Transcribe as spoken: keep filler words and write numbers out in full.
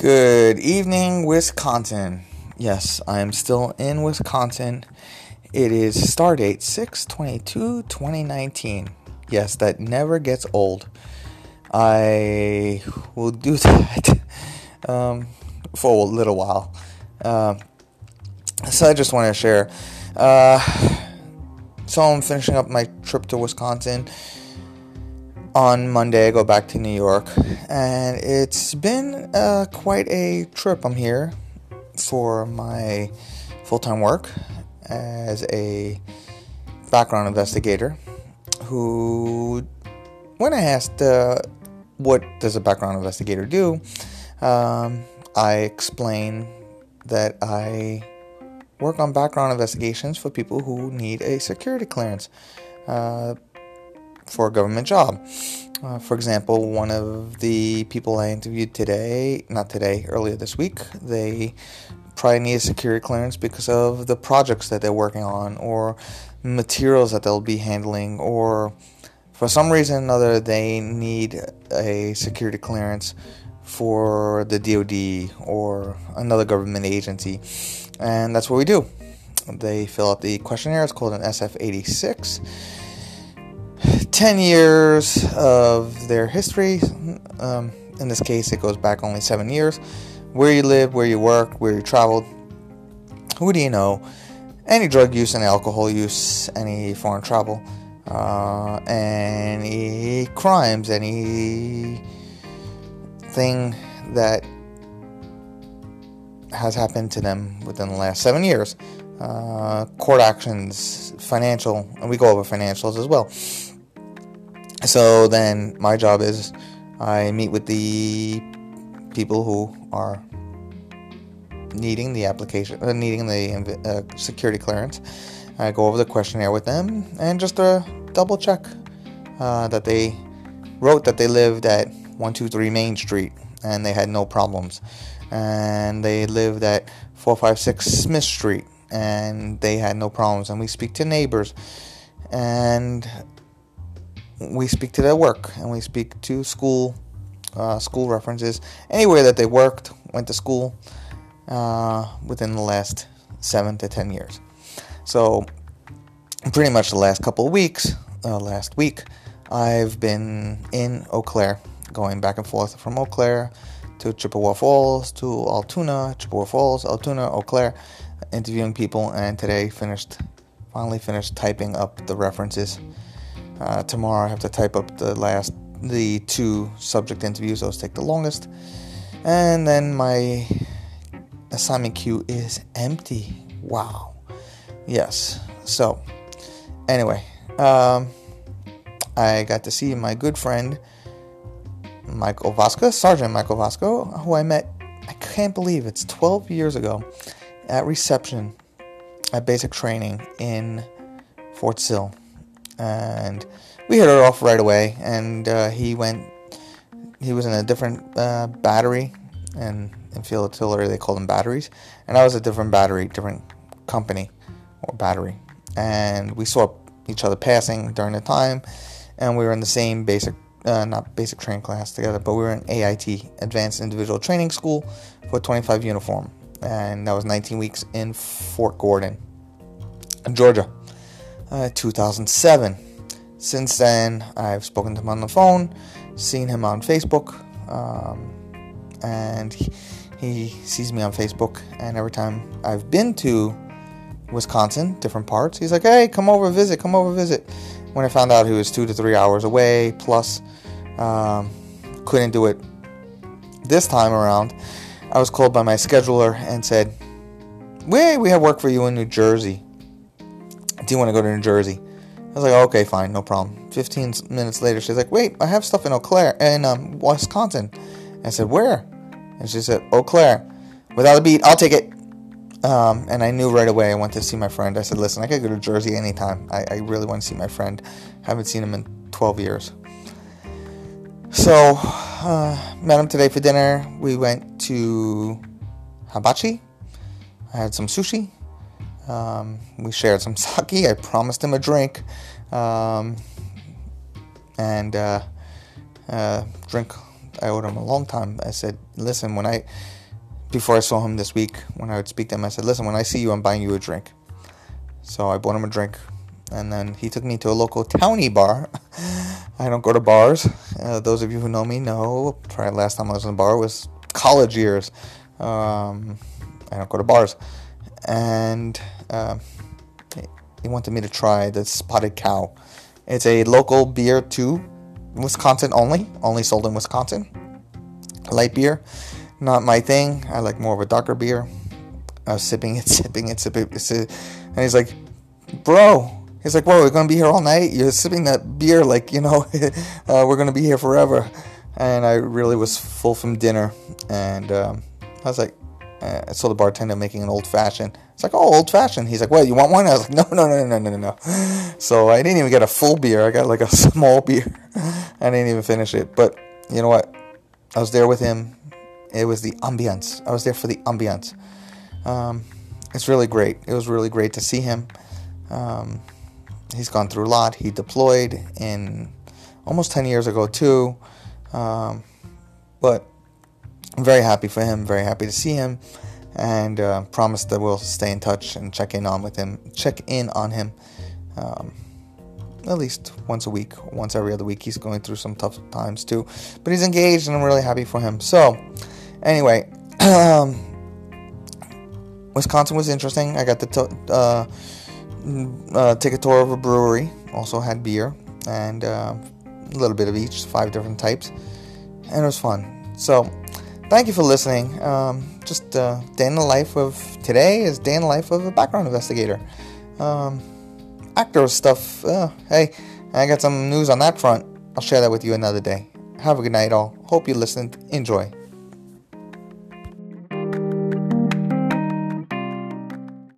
Good evening, Wisconsin. Yes, I am still in Wisconsin. It is stardate six twenty-two twenty nineteen. Yes, that never gets old. I will do that um, for a little while. Uh, so I just want to share. Uh, so I'm finishing up my trip to Wisconsin. On Monday, I go back to New York, and it's been uh, quite a trip. I'm here for my full-time work as a background investigator who, when I asked uh, what does a background investigator do, um, I explain that I work on background investigations for people who need a security clearance. Uh, for a government job. Uh, for example, one of the people I interviewed today, not today, earlier this week, they probably need a security clearance because of the projects that they're working on or materials that they'll be handling, or for some reason or another they need a security clearance for the D O D or another government agency. And that's what we do. They fill out the questionnaire. It's called an S F eighty-six. ten years of their history. Um, in this case, it goes back only seven years. Where you live, where you work, where you traveled, who do you know, any drug use, any alcohol use, any foreign travel, uh, any crimes, anything that has happened to them within the last seven years. Uh, court actions, financial, and we go over financials as well. So then my job is I meet with the people who are needing the application, uh, needing the uh, security clearance. I go over the questionnaire with them and just uh, double check uh, that they wrote that they lived at one two three Main Street and they had no problems. And they lived at four five six Smith Street and they had no problems. And we speak to neighbors and we speak to their work, and we speak to school, uh, school references, anywhere that they worked, went to school uh, within the last seven to ten years. So, pretty much the last couple of weeks, uh, last week, I've been in Eau Claire, going back and forth from Eau Claire to Chippewa Falls to Altoona, Chippewa Falls, Altoona, Eau Claire, interviewing people, and today finished, finally finished typing up the references. Uh, tomorrow I have to type up the last, the two subject interviews. Those take the longest. And then my assignment queue is empty. Wow. Yes. So, anyway, um, I got to see my good friend, Michael Vasco, Sergeant Michael Vasco, who I met, I can't believe it's twelve years ago, at reception at basic training in Fort Sill. And we hit it off right away, and uh, he went, he was in a different uh, battery, and in field artillery they call them batteries, and I was a different battery, different company, or battery, and we saw each other passing during the time, and we were in the same basic, uh, not basic training class together, but we were in A I T, Advanced Individual Training School, for twenty-five uniform, and that was nineteen weeks in Fort Gordon, Georgia. Uh, two thousand seven. Since then, I've spoken to him on the phone, seen him on Facebook, um, and he, he sees me on Facebook. And every time I've been to Wisconsin, different parts, he's like, "Hey, come over, visit, come over, visit." When I found out he was two to three hours away, plus um, couldn't do it this time around, I was called by my scheduler and said, "Wait, we have work for you in New Jersey. Do you want to go to New Jersey?" I was like, okay, fine, no problem. fifteen minutes later, she's like, wait, I have stuff in Eau Claire, in um, Wisconsin. I said, where? And she said, Eau Claire. Without a beat, I'll take it. Um, and I knew right away I went to see my friend. I said, listen, I could go to Jersey anytime. I, I really want to see my friend. Haven't seen him in twelve years. So, uh, met him today for dinner. We went to Hibachi. I had some sushi. Um, we shared some sake. I promised him a drink, um, and uh, uh, drink I owed him a long time. I said, listen, when I, before I saw him this week, when I would speak to him, I said, listen, when I see you, I'm buying you a drink. So I bought him a drink, and then he took me to a local towny bar. I don't go to bars. Uh, those of you who know me know, probably last time I was in a bar was college years. Um, I don't go to bars. And uh, he wanted me to try the Spotted Cow. It's a local beer too, Wisconsin only, only sold in Wisconsin. Light beer, not my thing. I like more of a darker beer. I was sipping it, sipping it, sipping it, and he's like, bro, he's like, whoa, we're going to be here all night? You're sipping that beer like, you know, uh, we're going to be here forever. And I really was full from dinner, and um, I was like, uh, I saw the bartender making an old-fashioned. It's like, oh, old-fashioned. He's like, what, you want one? I was like, no, no, no, no, no, no, no. So I didn't even get a full beer. I got like a small beer. I didn't even finish it. But you know what? I was there with him. It was the ambiance. I was there for the ambiance. Um, it's really great. It was really great to see him. Um, he's gone through a lot. He deployed in almost ten years ago too. Um, but I'm very happy for him. Very happy to see him, and uh, promise that we'll stay in touch and check in on with him. Check in on him. Um, at least once a week, once every other week. He's going through some tough times too, but he's engaged, and I'm really happy for him. So, anyway. Um, Wisconsin was interesting. I got to t- uh, uh, take a tour of a brewery. Also had beer and uh, a little bit of each, five different types, and it was fun. So, thank you for listening. Um, just uh, day in the life of today is day in the life of a background investigator. Um, actor stuff. Uh, hey, I got some news on that front. I'll share that with you another day. Have a good night, all. Hope you listened. Enjoy.